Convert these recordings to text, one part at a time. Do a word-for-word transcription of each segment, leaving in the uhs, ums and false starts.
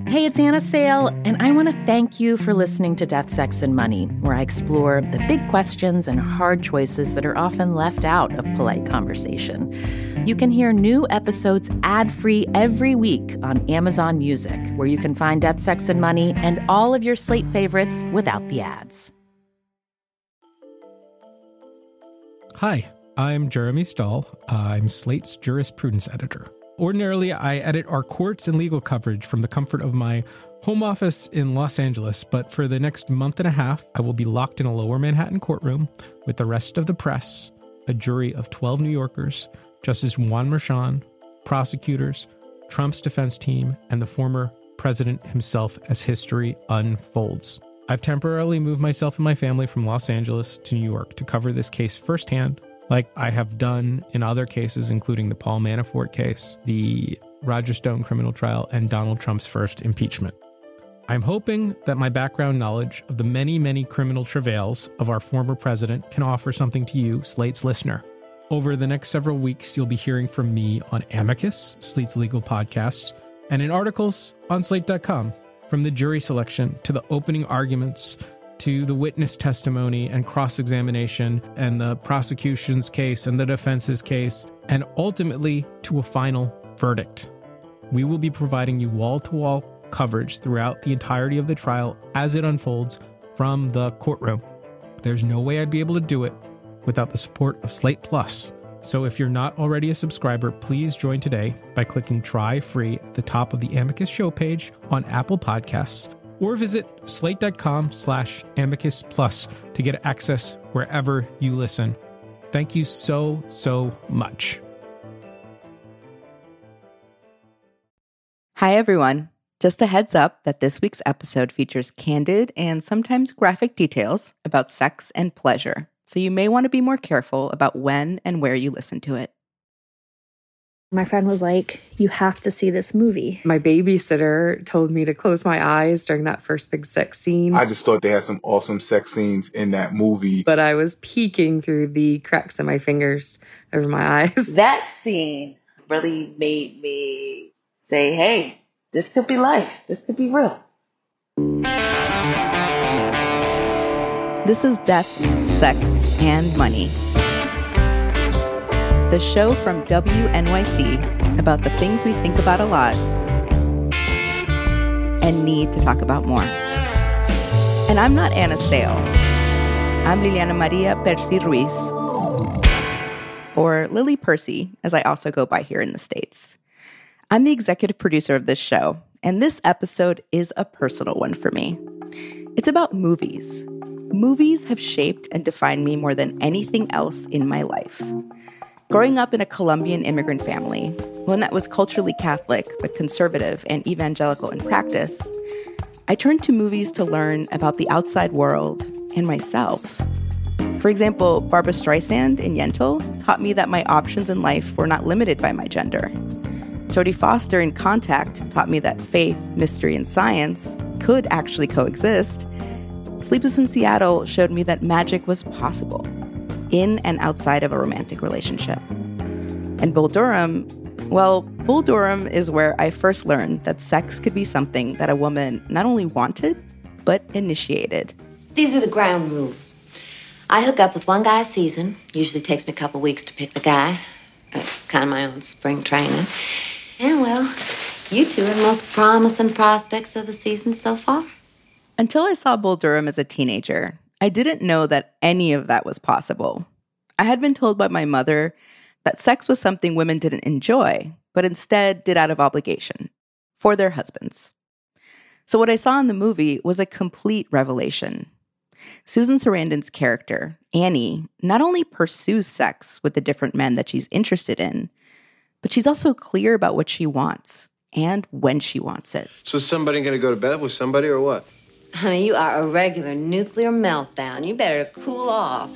Hey, it's Anna Sale, and I want to thank you for listening to Death, Sex, and Money, where I explore the big questions and hard choices that are often left out of polite conversation. You can hear new episodes ad-free every week on Amazon Music, where you can find Death, Sex, and Money and all of your Slate favorites without the ads. Hi, I'm Jeremy Stahl. I'm Slate's jurisprudence editor. Ordinarily, I edit our courts and legal coverage from the comfort of my home office in Los Angeles, but for the next month and a half, I will be locked in a lower Manhattan courtroom with the rest of the press, a jury of twelve New Yorkers, Justice Juan Merchan, prosecutors, Trump's defense team, and the former president himself as history unfolds. I've temporarily moved myself and my family from Los Angeles to New York to cover this case firsthand, like I have done in other cases, including the Paul Manafort case, the Roger Stone criminal trial, and Donald Trump's first impeachment. I'm hoping that my background knowledge of the many, many criminal travails of our former president can offer something to you, Slate's listener. Over the next several weeks, you'll be hearing from me on Amicus, Slate's legal podcast, and in articles on Slate dot com, from the jury selection to the opening arguments to the witness testimony and cross-examination and the prosecution's case and the defense's case, and ultimately to a final verdict. We will be providing you wall-to-wall coverage throughout the entirety of the trial as it unfolds from the courtroom. There's no way I'd be able to do it without the support of Slate Plus. So if you're not already a subscriber, please join today by clicking Try Free at the top of the Amicus show page on Apple Podcasts, or visit slate.com slash amicus plus to get access wherever you listen. Thank you so, so much. Hi, everyone. Just a heads up that this week's episode features candid and sometimes graphic details about sex and pleasure, so you may want to be more careful about when and where you listen to it. My friend was like, you have to see this movie. My babysitter told me to close my eyes during that first big sex scene. I just thought they had some awesome sex scenes in that movie. But I was peeking through the cracks in my fingers over my eyes. That scene really made me say, hey, this could be life. This could be real. This is Death, Sex, and Money, the show from W N Y C about the things we think about a lot and need to talk about more. And I'm not Anna Sale. I'm Liliana Maria Percy Ruiz, or Lily Percy, as I also go by here in the States. I'm the executive producer of this show, and this episode is a personal one for me. It's about movies. Movies have shaped and defined me more than anything else in my life. Growing up in a Colombian immigrant family, one that was culturally Catholic but conservative and evangelical in practice, I turned to movies to learn about the outside world and myself. For example, Barbra Streisand in Yentl taught me that my options in life were not limited by my gender. Jodie Foster in Contact taught me that faith, mystery, and science could actually coexist. Sleepless in Seattle showed me that magic was possible in and outside of a romantic relationship. And Bull Durham, well, Bull Durham is where I first learned that sex could be something that a woman not only wanted, but initiated. These are the ground rules. I hook up with one guy a season. Usually takes me a couple weeks to pick the guy. It's kind of my own spring training. And, well, you two are the most promising prospects of the season so far. Until I saw Bull Durham as a teenager, I didn't know that any of that was possible. I had been told by my mother that sex was something women didn't enjoy, but instead did out of obligation for their husbands. So what I saw in the movie was a complete revelation. Susan Sarandon's character, Annie, not only pursues sex with the different men that she's interested in, but she's also clear about what she wants and when she wants it. So is somebody going to go to bed with somebody or what? Honey, you are a regular nuclear meltdown. You better cool off.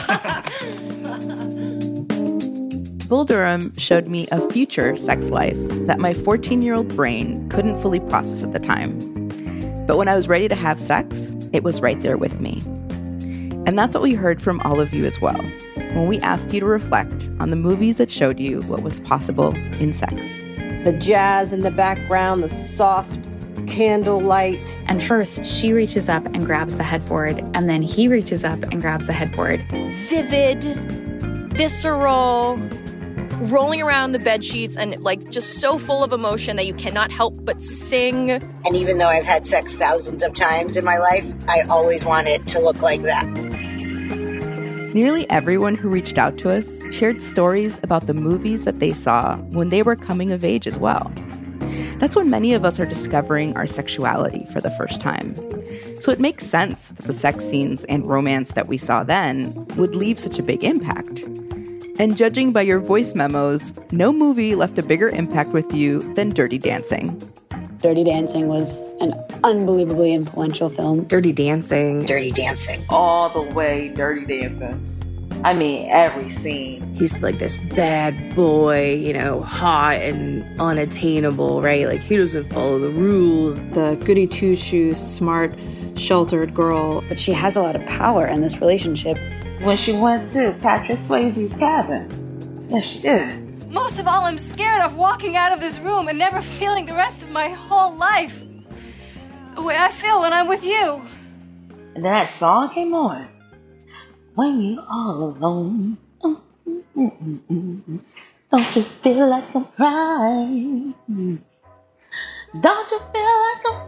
Bull Durham showed me a future sex life that my fourteen-year-old brain couldn't fully process at the time. But when I was ready to have sex, it was right there with me. And that's what we heard from all of you as well, when we asked you to reflect on the movies that showed you what was possible in sex. The jazz in the background, the soft candlelight. And first, she reaches up and grabs the headboard, and then he reaches up and grabs the headboard. Vivid, visceral, rolling around the bed sheets, and like just so full of emotion that you cannot help but sing. And even though I've had sex thousands of times in my life, I always want it to look like that. Nearly everyone who reached out to us shared stories about the movies that they saw when they were coming of age as well. That's when many of us are discovering our sexuality for the first time. So it makes sense that the sex scenes and romance that we saw then would leave such a big impact. And judging by your voice memos, no movie left a bigger impact with you than Dirty Dancing. Dirty Dancing was an unbelievably influential film. Dirty Dancing. Dirty Dancing. All the way Dirty Dancing. I mean, every scene. He's like this bad boy, you know, hot and unattainable, right? Like, he doesn't follow the rules. The goody two-shoes, smart, sheltered girl. But she has a lot of power in this relationship. When she went to Patrick Swayze's cabin. Yes, she did. Most of all, I'm scared of walking out of this room and never feeling the rest of my whole life the way I feel when I'm with you. And then that song came on. When you're all alone, mm, mm, mm, mm, mm. Don't you feel like I'm crying? Don't you feel like I'm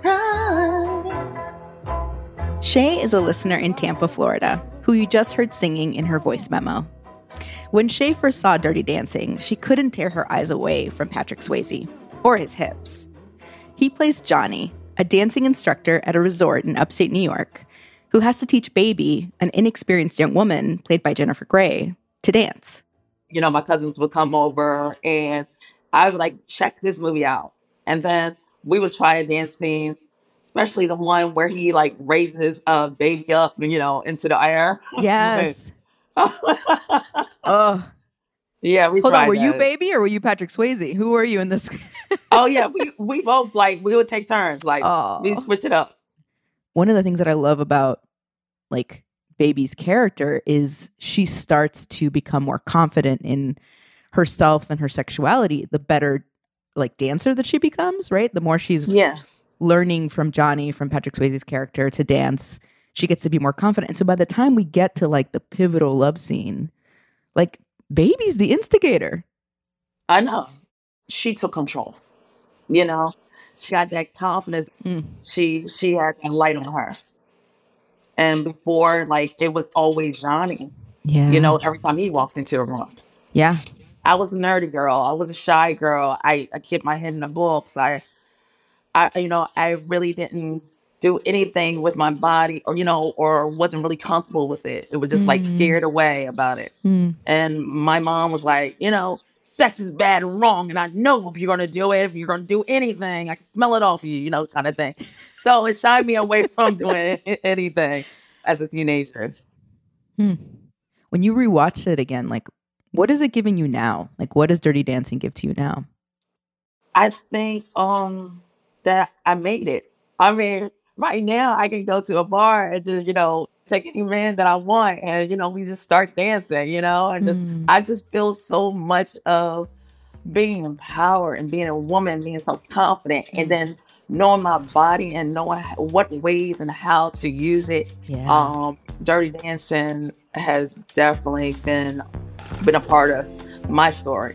crying? Shay is a listener in Tampa, Florida, who you just heard singing in her voice memo. When Shay first saw Dirty Dancing, she couldn't tear her eyes away from Patrick Swayze, or his hips. He plays Johnny, a dancing instructor at a resort in upstate New York, who has to teach Baby, an inexperienced young woman, played by Jennifer Grey, to dance. You know, my cousins would come over, and I would, like, check this movie out. And then we would try a dance scene, especially the one where he, like, raises uh, Baby up, you know, into the air. Yes. Oh. Yeah, we Hold tried on, were that. you Baby or were you Patrick Swayze? Who were you in this? Oh, yeah, we, we both, like, we would take turns. Like, oh. we switch it up. One of the things that I love about, like, Baby's character is she starts to become more confident in herself and her sexuality, the better, like, dancer that she becomes, right? The more she's yeah. learning from Johnny, from Patrick Swayze's character, to dance, she gets to be more confident. And so by the time we get to, like, the pivotal love scene, like, Baby's the instigator. I know. She took control. You know? She had that confidence. Mm. She she had that light on her. And before, like, it was always Johnny. Yeah. You know, every time he walked into a room. Yeah. I was a nerdy girl. I was a shy girl. I, I kept my head in the books. I, I, you know, I really didn't do anything with my body, or, you know, or wasn't really comfortable with it. It was just, mm. like, scared away about it. Mm. And my mom was like, you know, sex is bad and wrong, and I know if you're going to do it, if you're going to do anything, I can smell it off you, you know, kind of thing. So it shied me away from doing anything as a teenager. Hmm. When you rewatch it again, like, what is it giving you now? Like, what does Dirty Dancing give to you now? I think um that I made it. I mean, right now I can go to a bar and just, you know, take any man that I want, and, you know, we just start dancing, you know, and just mm. I just feel so much of being empowered and being a woman, being so confident, mm. and then knowing my body and knowing what ways and how to use it. Yeah. Um, Dirty Dancing has definitely been been a part of my story.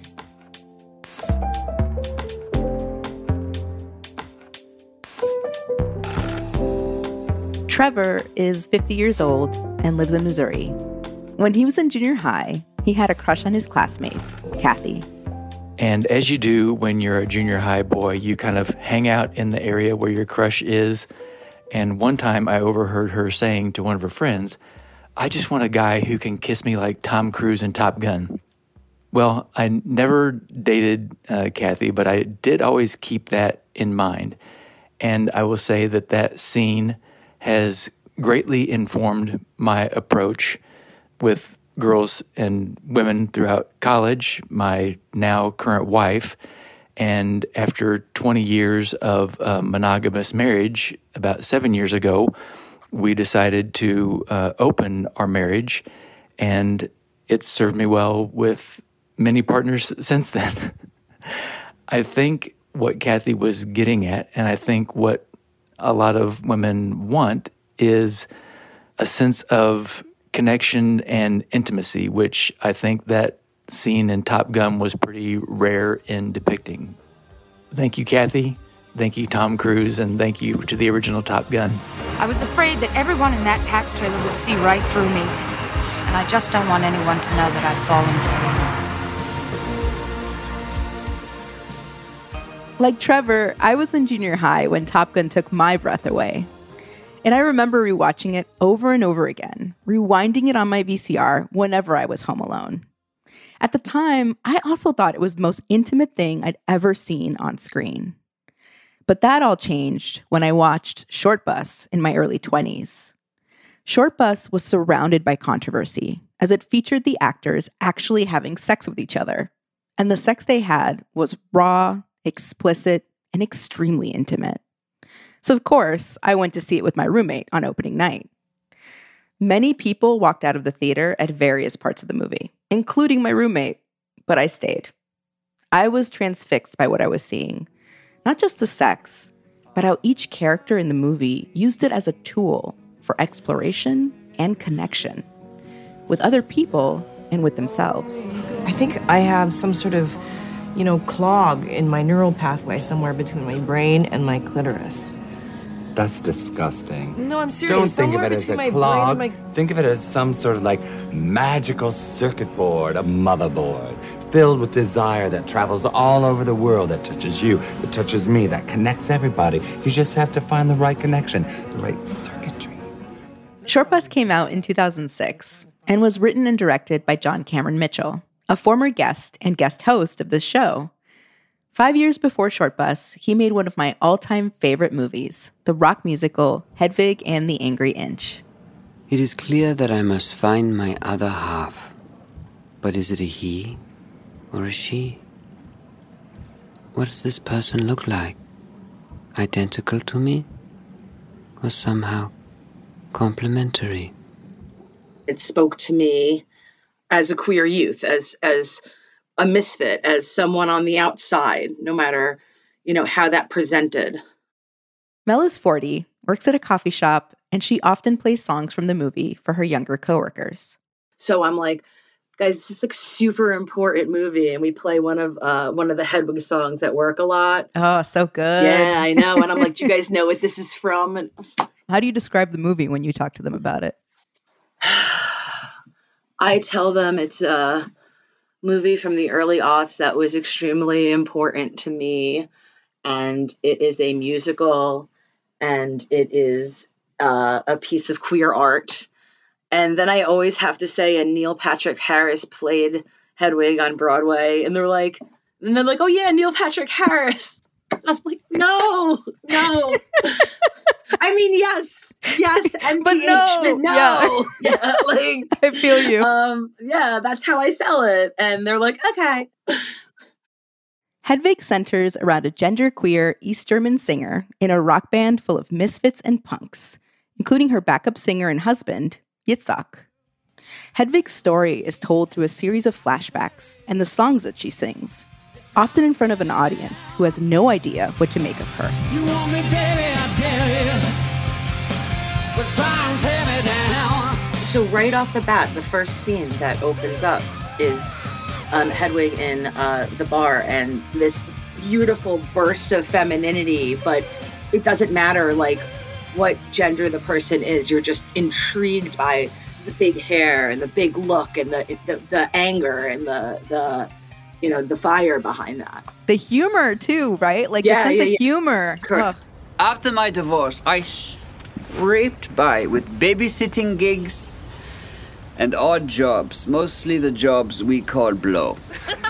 Trevor is fifty years old and lives in Missouri. When he was in junior high, he had a crush on his classmate, Kathy. And as you do when you're a junior high boy, you kind of hang out in the area where your crush is. And one time I overheard her saying to one of her friends, "I just want a guy who can kiss me like Tom Cruise in Top Gun." Well, I never dated uh, Kathy, but I did always keep that in mind. And I will say that that scene has greatly informed my approach with girls and women throughout college, my now current wife. And after twenty years of uh, monogamous marriage, about seven years ago, we decided to uh, open our marriage, and it's served me well with many partners since then. I think what Kathy was getting at, and I think what a lot of women want is a sense of connection and intimacy, which I think that scene in Top Gun was pretty rare in depicting. Thank you, Kathy. Thank you, Tom Cruise, and thank you to the original Top Gun. I was afraid that everyone in that tax trailer would see right through me. And I just don't want anyone to know that I've fallen for you. Like Trevor, I was in junior high when Top Gun took my breath away. And I remember rewatching it over and over again, rewinding it on my V C R whenever I was home alone. At the time, I also thought it was the most intimate thing I'd ever seen on screen. But that all changed when I watched Short Bus in my early twenties. Short Bus was surrounded by controversy, as it featured the actors actually having sex with each other. And the sex they had was raw, explicit, and extremely intimate. So of course, I went to see it with my roommate on opening night. Many people walked out of the theater at various parts of the movie, including my roommate, but I stayed. I was transfixed by what I was seeing. Not just the sex, but how each character in the movie used it as a tool for exploration and connection with other people and with themselves. I think I have some sort of, you know, clog in my neural pathway somewhere between my brain and my clitoris. That's disgusting. No, I'm serious. Don't think of Somewhere it as between a my clog. brain and my... Think of it as some sort of like magical circuit board, a motherboard, filled with desire that travels all over the world, that touches you, that touches me, that connects everybody. You just have to find the right connection, the right circuitry. Short Bus came out in two thousand six and was written and directed by John Cameron Mitchell, a former guest and guest host of this show. Five years before Short Bus, he made one of my all-time favorite movies, the rock musical Hedwig and the Angry Inch. It is clear that I must find my other half. But is it a he or a she? What does this person look like? Identical to me? Or somehow complementary? It spoke to me as a queer youth, as as a misfit, as someone on the outside, no matter, you know, how that presented. Mel is forty, works at a coffee shop, and she often plays songs from the movie for her younger coworkers. So I'm like, guys, this is like super important movie, and we play one of uh, one of the Hedwig songs at work a lot. Oh, so good. Yeah, I know. And I'm like, do you guys know what this is from? And how do you describe the movie when you talk to them about it? I tell them it's a movie from the early aughts that was extremely important to me, and it is a musical, and it is uh, a piece of queer art. And then I always have to say, and Neil Patrick Harris played Hedwig on Broadway, and they're like, and they're like, oh yeah, Neil Patrick Harris. And I'm like, no, no. I mean, yes, yes, and but no, but no. Yeah. Yeah, like I feel you. Um, yeah, that's how I sell it, and they're like, okay. Hedwig centers around a genderqueer East German singer in a rock band full of misfits and punks, including her backup singer and husband, Yitzhak. Hedwig's story is told through a series of flashbacks and the songs that she sings, often in front of an audience who has no idea what to make of her. You want me, baby, I dare you, but try and tear me down. So right off the bat, the first scene that opens up is um, Hedwig in uh, the bar, and this beautiful burst of femininity, but it doesn't matter like what gender the person is. You're just intrigued by the big hair and the big look and the the, the anger and the the you know the fire behind that. The humor too, right? Like yeah, the sense yeah, of yeah. humor. Correct. Oh. After my divorce, I scraped by with babysitting gigs and odd jobs, mostly the jobs we call blow.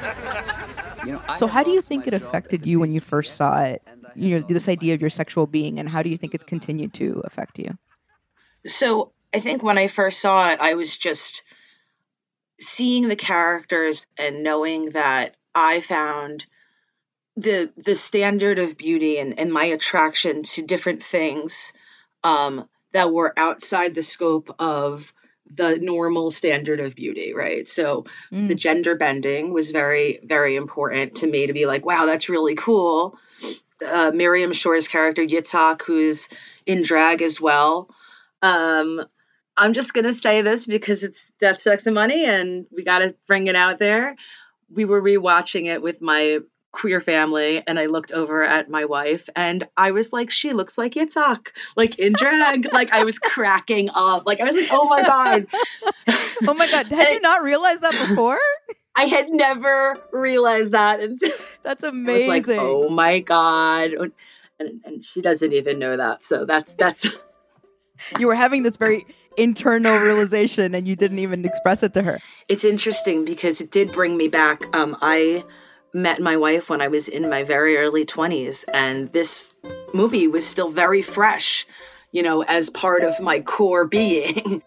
You know, so how do you think it affected you when you first saw it? You know, this idea of your sexual being, and how do you think it's continued to affect you? So I think when I first saw it, I was just seeing the characters and knowing that I found the the standard of beauty and, and my attraction to different things um, that were outside the scope of the normal standard of beauty, right? So mm. the gender bending was very, very important to me to be like, wow, that's really cool. uh, Miriam Shore's character, Yitzhak, who's in drag as well. Um, I'm just going to say this because it's Death, Sex, and Money, and we got to bring it out there. We were rewatching it with my queer family, and I looked over at my wife, and I was like, she looks like Yitzhak, like in drag. Like, I was cracking up. Like, I was like, oh my God. Oh my God. Had you not realized that before? I had never realized that. Until that's amazing. I was like, oh my God. And, and she doesn't even know that. So that's, that's. You were having this very internal realization and you didn't even express it to her. It's interesting because it did bring me back. Um, I met my wife when I was in my very early twenties, and this movie was still very fresh, you know, as part of my core being.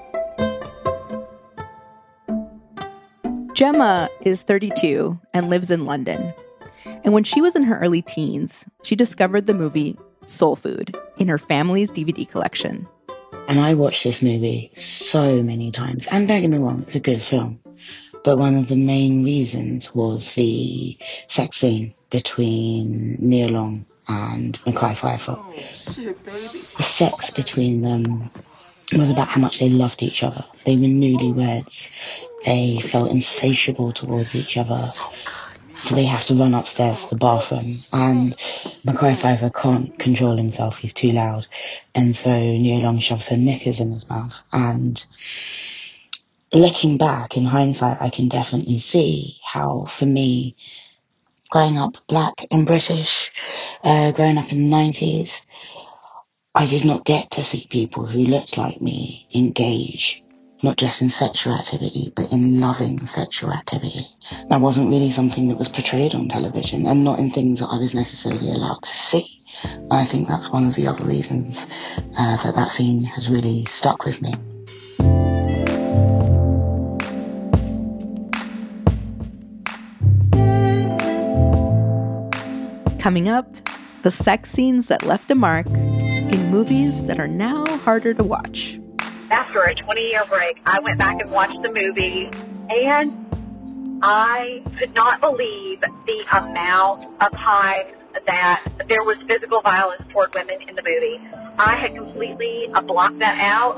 Gemma is thirty-two and lives in London. And when she was in her early teens, she discovered the movie Soul Food in her family's D V D collection. And I watched this movie so many times. And don't get me wrong, it's a good film. But one of the main reasons was the sex scene between Nia Long and Mekhi Phifer. Oh, shit, baby. The sex between them was about how much they loved each other. They were newlyweds. They felt insatiable towards each other. So they have to run upstairs to the bathroom. And Mekhi Phifer can't control himself. He's too loud. And so Nia Long shoves her knickers in his mouth. And looking back, in hindsight, I can definitely see how, for me, growing up black and British, uh, growing up in the nineties, I did not get to see people who looked like me engage, not just in sexual activity, but in loving sexual activity. That wasn't really something that was portrayed on television, and not in things that I was necessarily allowed to see. And I think that's one of the other reasons uh, that that scene has really stuck with me. Coming up, the sex scenes that left a mark in movies that are now harder to watch. After a twenty-year break, I went back and watched the movie, and I could not believe the amount of times that there was physical violence toward women in the movie. I had completely uh, blocked that out.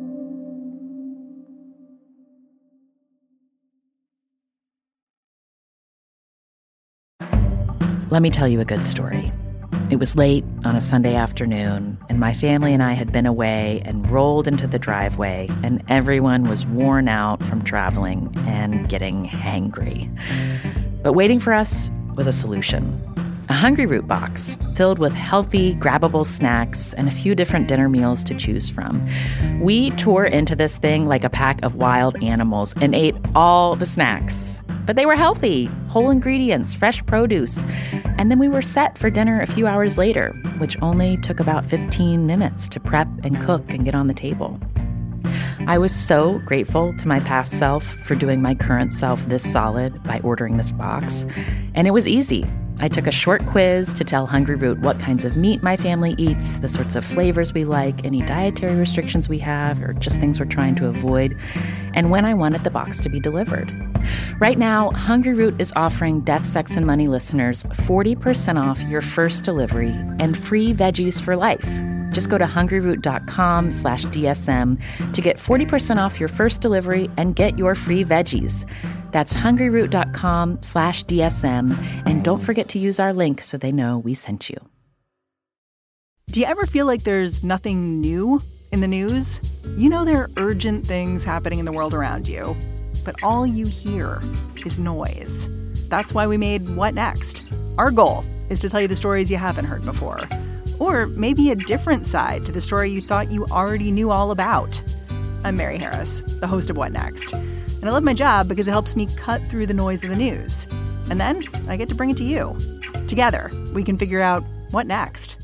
Let me tell you a good story. It was late on a Sunday afternoon, and my family and I had been away and rolled into the driveway, and everyone was worn out from traveling and getting hangry. But waiting for us was a solution. A Hungry Root box filled with healthy, grabbable snacks and a few different dinner meals to choose from. We tore into this thing like a pack of wild animals and ate all the snacks. But they were healthy, whole ingredients, fresh produce. And then we were set for dinner a few hours later, which only took about fifteen minutes to prep and cook and get on the table. I was so grateful to my past self for doing my current self this solid by ordering this box. And it was easy. I took a short quiz to tell Hungry Root what kinds of meat my family eats, the sorts of flavors we like, any dietary restrictions we have, or just things we're trying to avoid, and when I wanted the box to be delivered. Right now, Hungry Root is offering Death, Sex, and Money listeners forty percent off your first delivery and free veggies for life. Just go to hungryroot.com slash DSM to get forty percent off your first delivery and get your free veggies. That's hungryroot.com slash DSM. And don't forget to use our link so they know we sent you. Do you ever feel like there's nothing new in the news? You know there are urgent things happening in the world around you, but all you hear is noise. That's why we made What Next? Our goal is to tell you the stories you haven't heard before. Or maybe a different side to the story you thought you already knew all about. I'm Mary Harris, the host of What Next? And I love my job because it helps me cut through the noise of the news. And then I get to bring it to you. Together, we can figure out what next.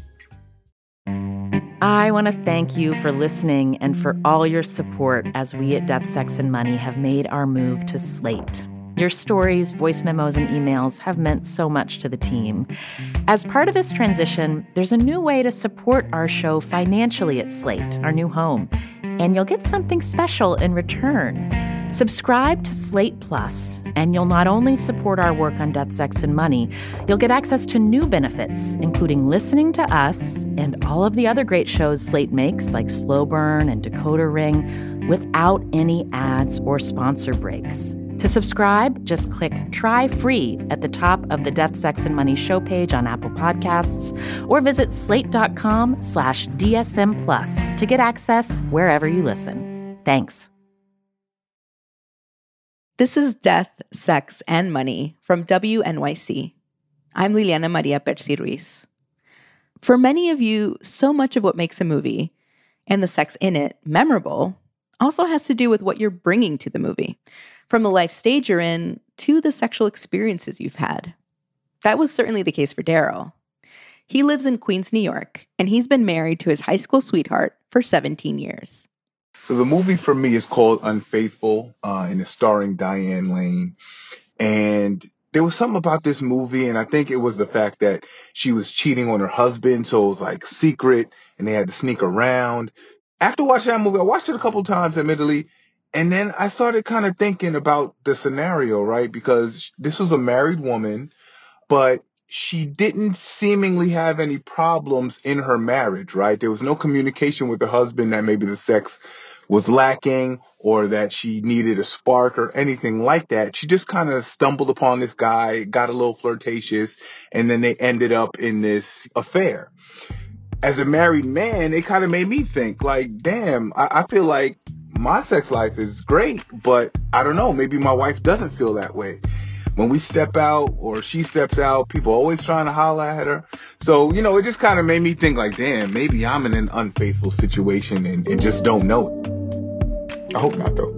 I want to thank you for listening and for all your support as we at Death, Sex, and Money have made our move to Slate. Your stories, voice memos, and emails have meant so much to the team. As part of this transition, there's a new way to support our show financially at Slate, our new home. And you'll get something special in return. Subscribe to Slate Plus, and you'll not only support our work on Death, Sex, and Money, you'll get access to new benefits, including listening to us and all of the other great shows Slate makes, like Slow Burn and Decoder Ring, without any ads or sponsor breaks. To subscribe, just click Try Free at the top of the Death, Sex, and Money show page on Apple Podcasts, or visit slate.com slash DSM Plus to get access wherever you listen. Thanks. This is Death, Sex, and Money from W N Y C. I'm Liliana Maria Percy Ruiz. For many of you, so much of what makes a movie, and the sex in it, memorable, also has to do with what you're bringing to the movie, from the life stage you're in to the sexual experiences you've had. That was certainly the case for Daryl. He lives in Queens, New York, and he's been married to his high school sweetheart for seventeen years. So the movie for me is called Unfaithful, uh, and it's starring Diane Lane. And there was something about this movie, and I think it was the fact that she was cheating on her husband, so it was like secret, and they had to sneak around. After watching that movie, I watched it a couple times, admittedly, and then I started kind of thinking about the scenario, right? Because this was a married woman, but she didn't seemingly have any problems in her marriage, right? There was no communication with her husband that maybe the sex was lacking or that she needed a spark or anything like that. She just kind of stumbled upon this guy, got a little flirtatious, and then they ended up in this affair. As a married man, it kind of made me think, like, damn, I, I feel like my sex life is great, but I don't know, maybe my wife doesn't feel that way. When we step out or she steps out, people are always trying to holler at her. So, you know, it just kind of made me think like, damn, maybe I'm in an unfaithful situation and, and just don't know it. I hope not, though.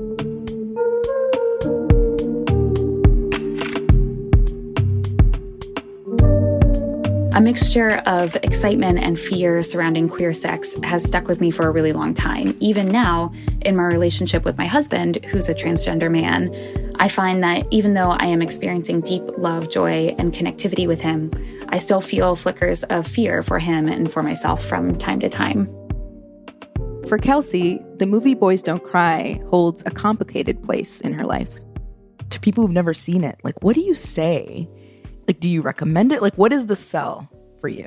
A mixture of excitement and fear surrounding queer sex has stuck with me for a really long time. Even now, in my relationship with my husband, who's a transgender man, I find that even though I am experiencing deep love, joy, and connectivity with him, I still feel flickers of fear for him and for myself from time to time. For Kelsey, the movie Boys Don't Cry holds a complicated place in her life. To people who've never seen it, like, what do you say? Like, do you recommend it? Like, what is the sell for you?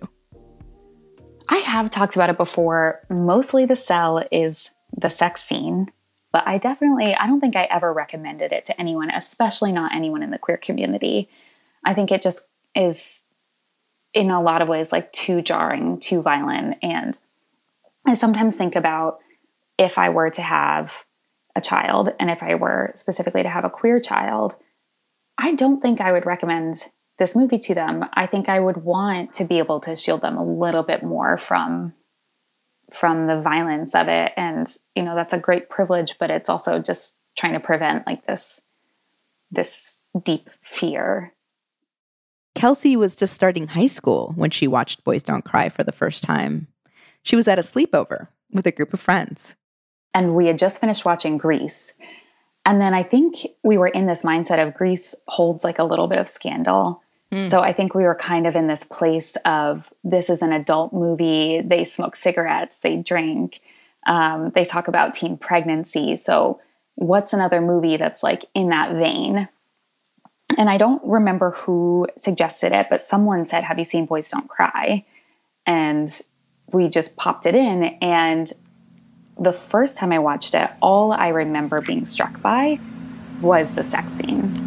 I have talked about it before. Mostly the sell is the sex scene, but I definitely, I don't think I ever recommended it to anyone, especially not anyone in the queer community. I think it just is, in a lot of ways, like too jarring, too violent. And I sometimes think about if I were to have a child, and if I were specifically to have a queer child, I don't think I would recommend this movie to them. I think I would want to be able to shield them a little bit more from from the violence of it. And, you know, that's a great privilege, but it's also just trying to prevent like this, this deep fear. Kelsey was just starting high school when she watched Boys Don't Cry for the first time. She was at a sleepover with a group of friends. And we had just finished watching Grease. And then I think we were in this mindset of Grease holds like a little bit of scandal. Mm. So I think we were kind of in this place of, this is an adult movie. They smoke cigarettes, they drink, um, they talk about teen pregnancy. So what's another movie that's like in that vein? And I don't remember who suggested it, but someone said, have you seen Boys Don't Cry? And we just popped it in. And the first time I watched it, all I remember being struck by was the sex scene.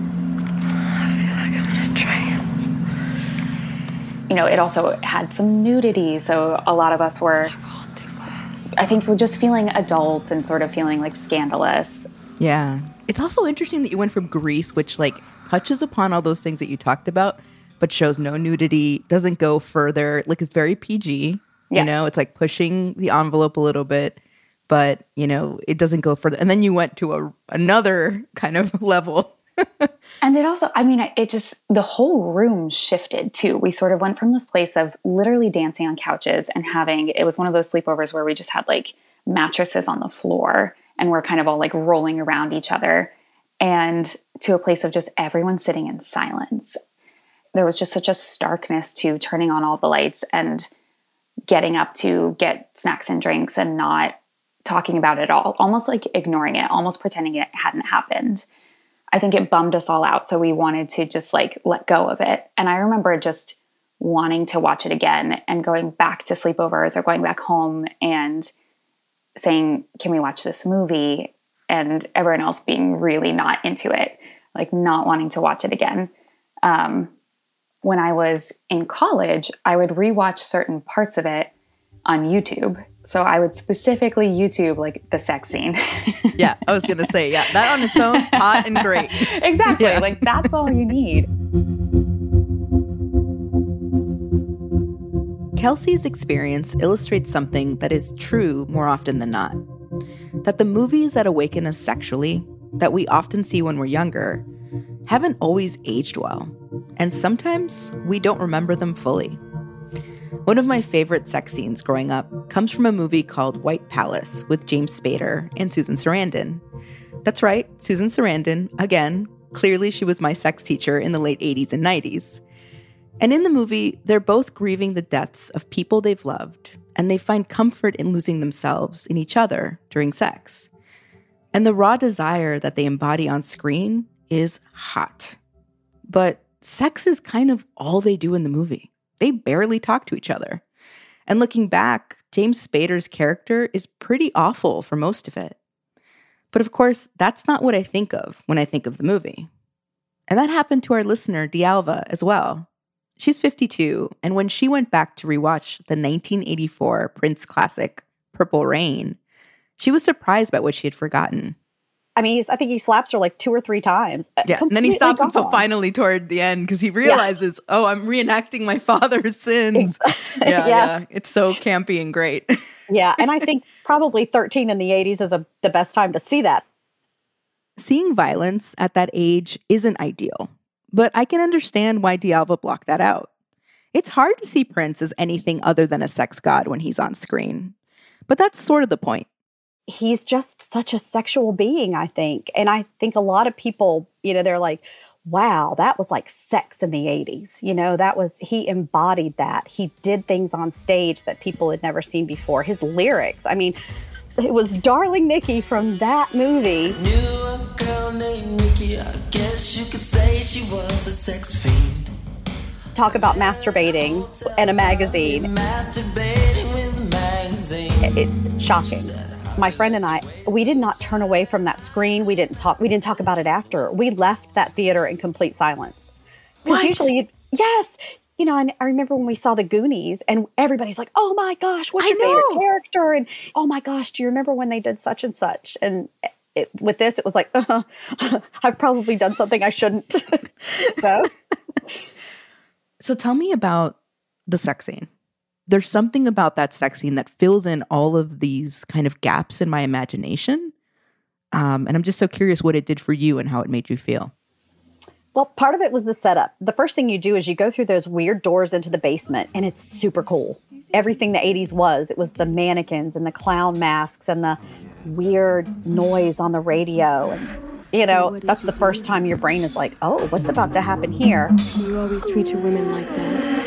I feel like I'm in a trance. You know, it also had some nudity, so a lot of us were, I think, we're just feeling adult and sort of feeling like scandalous. Yeah. It's also interesting that you went from Grease, which like touches upon all those things that you talked about, but shows no nudity, doesn't go further. Like, it's very P G. Yes. You know, it's like pushing the envelope a little bit, but, you know, it doesn't go further. And then you went to a another kind of level. And it also, I mean, it just, the whole room shifted too. We sort of went from this place of literally dancing on couches and having, it was one of those sleepovers where we just had like mattresses on the floor and we're kind of all like rolling around each other, and to a place of just everyone sitting in silence. There was just such a starkness to turning on all the lights and getting up to get snacks and drinks and not talking about it at all, almost like ignoring it, almost pretending it hadn't happened. I think it bummed us all out. So we wanted to just like let go of it. And I remember just wanting to watch it again and going back to sleepovers or going back home and saying, can we watch this movie? And everyone else being really not into it, like not wanting to watch it again. Um, when I was in college, I would rewatch certain parts of it on YouTube. So I would specifically YouTube like the sex scene. Yeah, I was going to say, yeah, that on its own, hot and great. Exactly. Yeah. Like that's all you need. Kelsey's experience illustrates something that is true more often than not. That the movies that awaken us sexually, that we often see when we're younger, haven't always aged well. And sometimes we don't remember them fully. One of my favorite sex scenes growing up comes from a movie called White Palace with James Spader and Susan Sarandon. That's right, Susan Sarandon, again. Clearly she was my sex teacher in the late eighties and nineties. And in the movie, they're both grieving the deaths of people they've loved, and they find comfort in losing themselves in each other during sex. And the raw desire that they embody on screen is hot. But sex is kind of all they do in the movie. They barely talk to each other. And looking back, James Spader's character is pretty awful for most of it. But of course, that's not what I think of when I think of the movie. And that happened to our listener, Dialva, as well. She's fifty-two, and when she went back to rewatch the nineteen eighty-four Prince classic, Purple Rain, she was surprised by what she had forgotten. I mean, he's, I think he slaps her like two or three times. Yeah, and then he stops himself finally toward the end because he realizes, yeah. oh, I'm reenacting my father's sins. yeah, yeah, yeah, it's so campy and great. Yeah, and I think probably thirteen in the eighties is a, the best time to see that. Seeing violence at that age isn't ideal, but I can understand why Dialva blocked that out. It's hard to see Prince as anything other than a sex god when he's on screen. But that's sort of the point. He's just such a sexual being, I think. And I think a lot of people, you know, they're like, wow, that was like sex in the eighties. You know, that was, he embodied that. He did things on stage that people had never seen before. His lyrics, I mean, it was Darling Nikki from that movie. Knew a girl named Nikki, I guess you could say she was a sex fiend. Talk about masturbating in a magazine. Masturbating with a magazine. It's shocking. My friend and I, we did not turn away from that screen. We didn't talk. We didn't talk about it after. We left that theater in complete silence. Because usually, yes, you know. I, I remember when we saw The Goonies, and everybody's like, "Oh my gosh, what's your favorite character?" And oh my gosh, do you remember when they did such and such? And it, with this, it was like, uh, I've probably done something I shouldn't. so, so tell me about the sex scene. There's something about that sex scene that fills in all of these kind of gaps in my imagination. Um, and I'm just so curious what it did for you and how it made you feel. Well, part of it was the setup. The first thing you do is you go through those weird doors into the basement, and it's super cool. Everything the eighties was, it was the mannequins and the clown masks and the weird noise on the radio. And, you know, that's the first time your brain is like, oh, what's about to happen here? Do you always treat your women like that?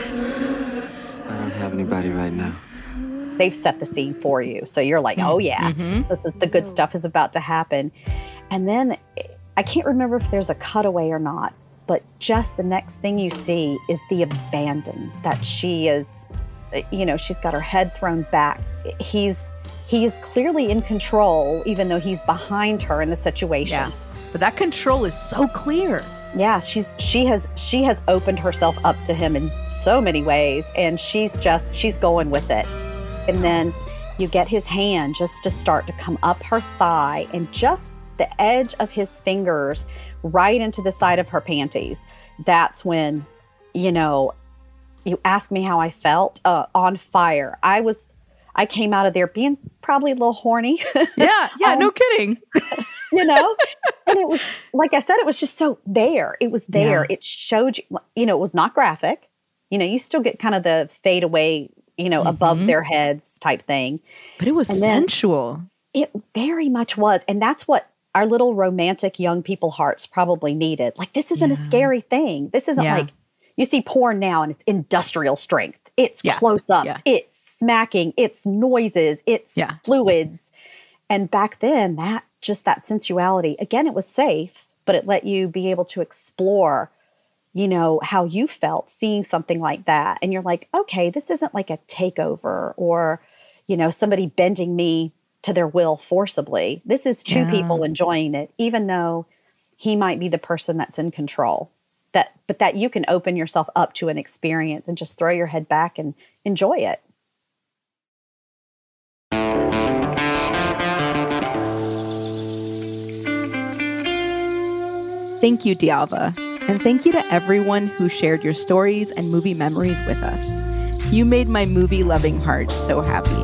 I don't have anybody right now. They've set the scene for you. So you're like, oh yeah, mm-hmm. this is the good stuff is about to happen. And then I can't remember if there's a cutaway or not, but just the next thing you see is the abandon that she is, you know, she's got her head thrown back. He's, he is clearly in control, even though he's behind her in the situation. Yeah. But that control is so clear. Yeah, she's she has she has opened herself up to him in so many ways, and she's just she's going with it. And then you get his hand just to start to come up her thigh, and just the edge of his fingers right into the side of her panties. That's when, you know, you ask me how I felt, uh, on fire. I was, I came out of there being probably a little horny. Yeah, yeah, um, no kidding. You know, and it was, like I said, it was just so there. It was there. Yeah. It showed you, you know, it was not graphic. You know, you still get kind of the fade away, you know, mm-hmm. above their heads type thing. But it was and sensual. It very much was. And that's what our little romantic young people hearts probably needed. Like, this isn't yeah. a scary thing. This isn't yeah. like, you see porn now and it's industrial strength. It's yeah. close-ups. Yeah. It's smacking. It's noises. It's yeah. fluids. And back then, that just that sensuality, again, it was safe, but it let you be able to explore, you know, how you felt seeing something like that. And you're like, okay, this isn't like a takeover or, you know, somebody bending me to their will forcibly. This is two Yeah. people enjoying it, even though he might be the person that's in control. That, but that you can open yourself up to an experience and just throw your head back and enjoy it. Thank you, D'Alva. And thank you to everyone who shared your stories and movie memories with us. You made my movie-loving heart so happy.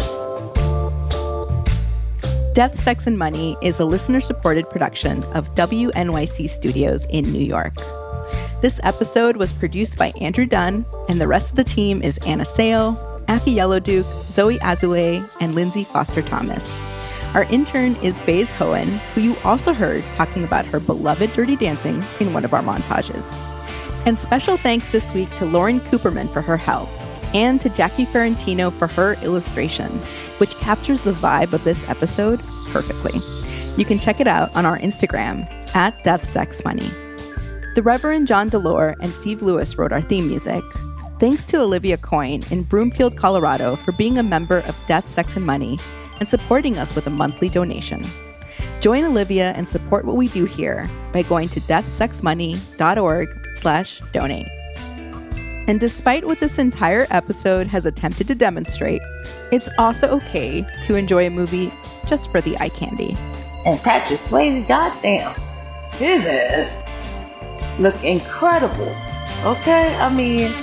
Death, Sex, and Money is a listener-supported production of W N Y C Studios in New York. This episode was produced by Andrew Dunn, and the rest of the team is Anna Sale, Afi Yellowduke, Zoe Azulay, and Lindsay Foster Thomas. Our intern is Baze Hohen, who you also heard talking about her beloved Dirty Dancing in one of our montages. And special thanks this week to Lauren Cooperman for her help, and to Jackie Ferrantino for her illustration, which captures the vibe of this episode perfectly. You can check it out on our Instagram, at Death, Sex, Money. The Reverend John Delore and Steve Lewis wrote our theme music. Thanks to Olivia Coyne in Broomfield, Colorado for being a member of Death, Sex, and Money and supporting us with a monthly donation. Join Olivia and support what we do here by going to deathsexmoney.org slash donate. And despite what this entire episode has attempted to demonstrate, it's also okay to enjoy a movie just for the eye candy. And Patrick Swayze, goddamn, his ass look incredible. Okay, I mean...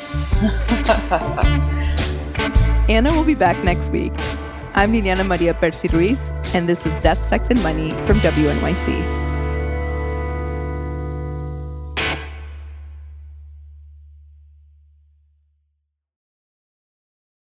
Anna will be back next week. I'm Liliana Maria Percy Ruiz, and this is Death, Sex, and Money from W N Y C.